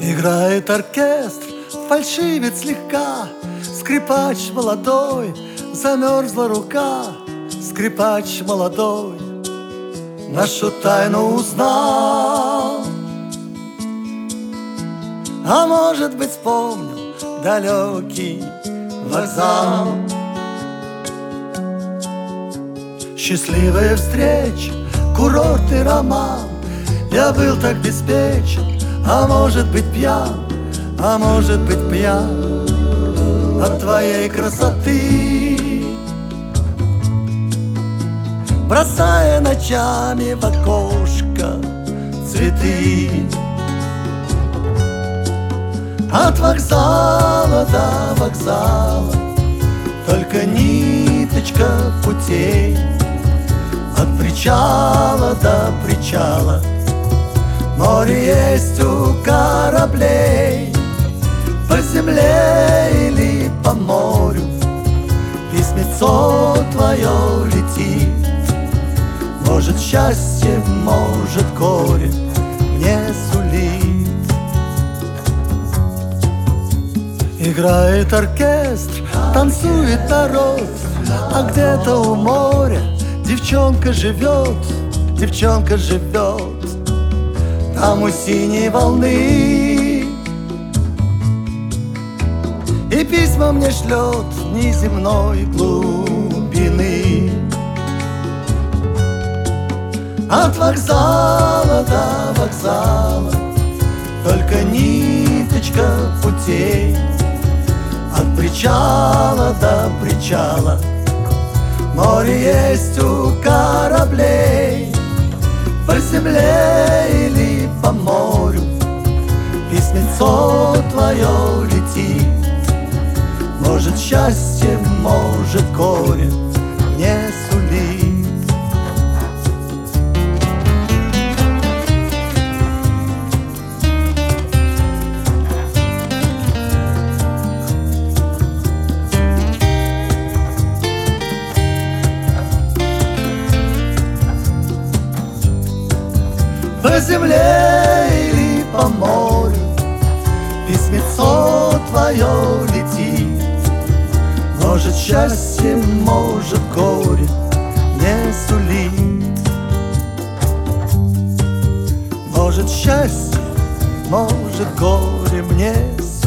Играет оркестр, фальшивит слегка. Скрипач молодой, замерзла рука. Скрипач молодой нашу тайну узнал. А может быть, вспомнил далекий вокзал. Счастливая встреча, курорт и роман. Я был так беспечен, а может быть пьян, а может быть пьян от твоей красоты. Бросая ночами в окошко цветы. От вокзала до вокзала только ниточка путей. От причала до причала море есть у кораблей. По земле или по морю письмецо твое летит. Может, счастье, может, горе мне сулит. Играет оркестр, танцует народ, а где-то у моря девчонка живет, девчонка живет. Там у синей волны и письма мне шлет неземной глубины. От вокзала до вокзала только ниточка путей. От причала до причала море есть у кораблей. По земле или по морю письмецо твое летит. Может, счастье, может, горе не сулит. По земле или по морю письмецо твое летит. Может, счастье, может, горе не сулит. Может, счастье, может, горе мне сулит.